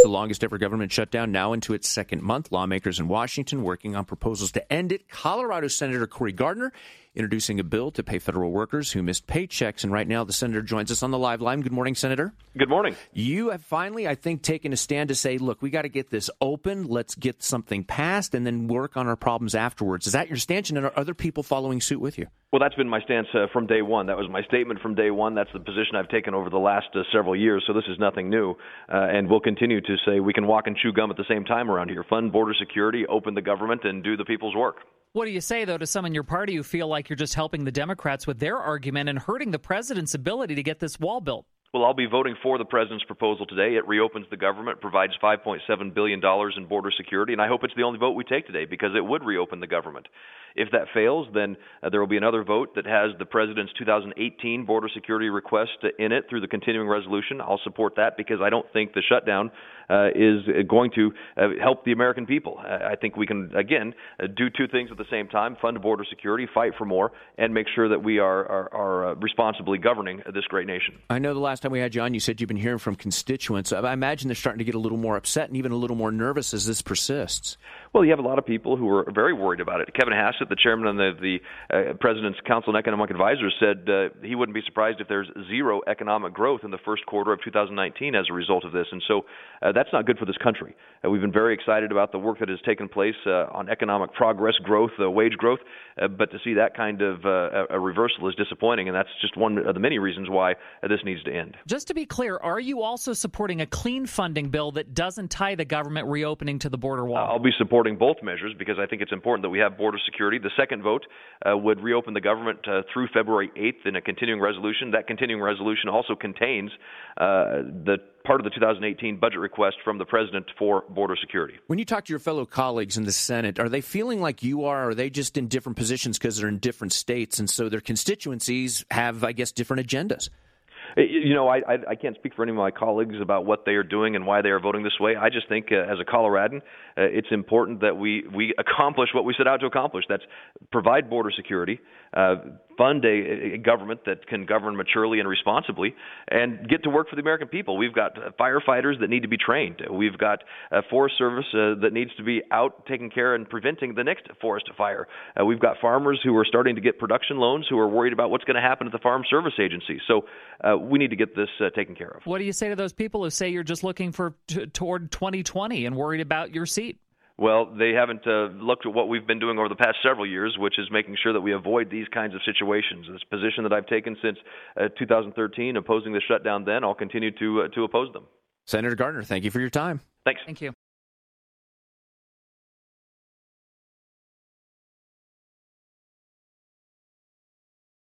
the longest ever government shutdown, now into its second month. Lawmakers in Washington working on proposals to end it. Colorado Senator Cory Gardner introducing a bill to pay federal workers who missed paychecks. And right now, the senator joins us on the live line. Good morning, Senator. Good morning. You have finally, I think, taken a stand to say, look, we got to get this open. Let's get something passed and then work on our problems afterwards. Is that your stance? And are other people following suit with you? Well, that's been my stance from day one. That was my statement from day one. That's the position I've taken over the last several years, so this is nothing new. And we'll continue to say we can walk and chew gum at the same time around here. Fund border security, open the government, and do the people's work. What do you say, though, to some in your party who feel like you're just helping the Democrats with their argument and hurting the president's ability to get this wall built? Well, I'll be voting for the president's proposal today. It reopens the government, provides $5.7 billion in border security, and I hope it's the only vote we take today because it would reopen the government. If that fails, then there will be another vote that has the president's 2018 border security request in it through the continuing resolution. I'll support that because I don't think the shutdown is going to help the American people. I think we can, again, do two things at the same time: fund border security, fight for more, and make sure that we are responsibly governing this great nation. I know the last time we had you on, you said you've been hearing from constituents. I imagine they're starting to get a little more upset and even a little more nervous as this persists. Well, you have a lot of people who are very worried about it. Kevin Hassett, the chairman of the President's Council on Economic Advisors, said he wouldn't be surprised if there's zero economic growth in the first quarter of 2019 as a result of this. And so that's not good for this country. We've been very excited about the work that has taken place on economic progress, growth, wage growth, but to see that kind of a reversal is disappointing, and that's just one of the many reasons why this needs to end. Just to be clear, are you also supporting a clean funding bill that doesn't tie the government reopening to the border wall? I'll be supporting both measures because I think it's important that we have border security. The second vote would reopen the government through February 8th in a continuing resolution. That continuing resolution also contains the part of the 2018 budget request from the president for border security. When you talk to your fellow colleagues in the Senate, are they feeling like you are, or are they just in different positions because they're in different states and so their constituencies have, I guess, different agendas? You know, I can't speak for any of my colleagues about what they are doing and why they are voting this way. I just think as a Coloradan, it's important that we accomplish what we set out to accomplish. That's provide border security, fund a government that can govern maturely and responsibly, and get to work for the American people. We've got firefighters that need to be trained. We've got a Forest Service that needs to be out taking care and preventing the next forest fire. We've got farmers who are starting to get production loans who are worried about what's going to happen at the Farm Service Agency. So we need to get this taken care of. What do you say to those people who say you're just looking toward 2020 and worried about your seat? Well, they haven't looked at what we've been doing over the past several years, which is making sure that we avoid these kinds of situations. This position that I've taken since 2013, opposing the shutdown then, I'll continue to oppose them. Senator Gardner, thank you for your time. Thanks. Thank you.